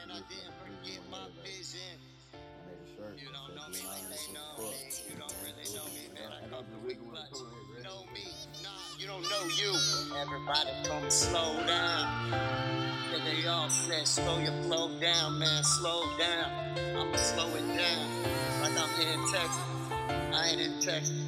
man, I didn't forget my vision. You don't know me like they know me. You don't really know me, man. I come through with clutch. Know me, nah, you don't know you. Everybody come slow down. Yeah, they all said slow your flow down, man. Slow down. I'ma slow it down. Like I'm here in Texas. I ain't in Texas.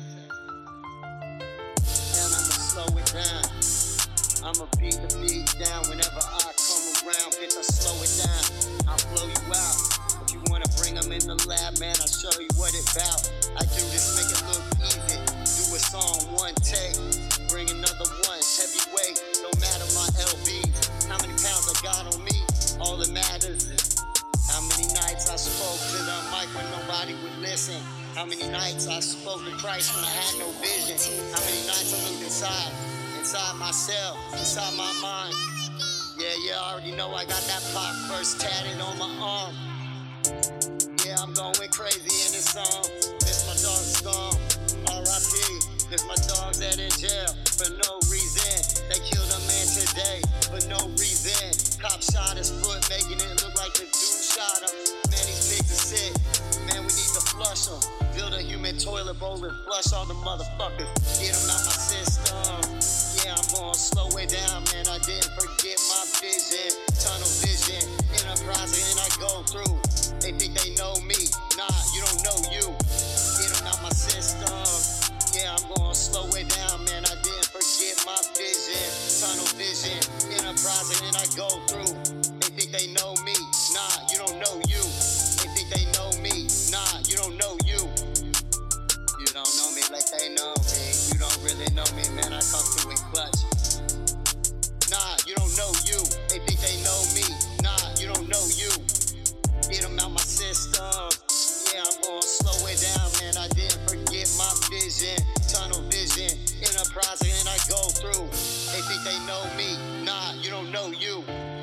Man, I'ma slow it down. I'ma beat the beat down whenever I come around. Bitch, I slow it down. I'll blow you out. If you wanna bring them in the lab, man, I'll show you what it's about. I do this, make it look easy. Do a song, one take. Bring another one, heavyweight. No matter my LBs. How many pounds I got on me? All that matters is how many nights I spoke to the mic when nobody would listen. How many nights I spoke to Christ when I had no vision. How many nights I looked inside myself, inside my mind. Yeah, I already know I got that Pac first tatted on my arm. Yeah, I'm going crazy in this song. This my dog's gone. R.I.P. This my dog that in jail for no reason. They killed a man today for no reason. Cop shot his foot, making it look like the dude shot him. Man, these pigs are sick. Man, we need to flush them. Build a human toilet bowl and flush all the motherfuckers. Get them out my system. Yeah, I'm gonna slow it down, man. I didn't forget my vision. Tunnel vision, enterprise, and I go through. They think they know me. Nah, you don't know you. Get them out my system. Yeah, I'm gonna slow it down, man. I didn't forget my vision. Tunnel vision, enterprise, and I go through. They think they know me. Nah, you don't know you. They think they know me. Nah, you don't know you. You don't know me like they know me. You don't really know me, man. I come through in clutch. Nah, you don't know you. They think they know me. Nah, you don't know you. Get them out my system. Yeah, I'm gonna slow it down, man. I didn't forget my vision. Tunnel vision, enterprise, and I go through. They think they know me. Nah, you don't know you.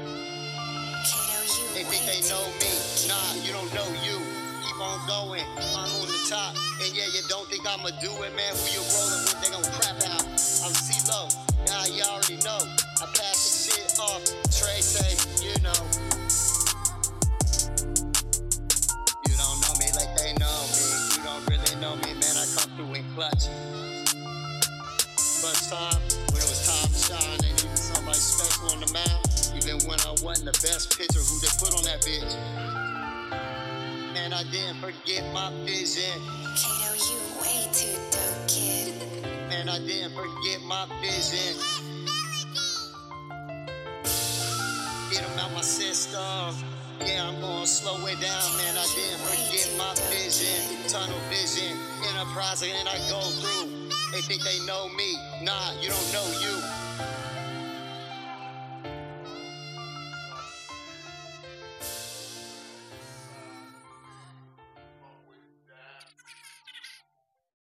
They think they know me. Nah, you don't know you. Keep on going. I'm on the top. And yeah, you don't think I'ma do it, man. Who you rolling with, they gon' crap out. I'm CeeLo. Nah, you already know. I pass the shit off. Trey say, you know. You don't know me like they know me. You don't really know me, man. I come through in clutch. First time, when it was time to shine, they needed somebody special on the map. Even when I wasn't the best pitcher, who they put on that bitch. Man, I didn't forget my vision. Kato, you way too dope, kid. Man, I didn't forget my vision. Get them out my system. Yeah, I'm gonna slow it down, man. I didn't forget my vision. Tunnel vision, enterprise, and I go through. They think they know me. Nah, you don't know you.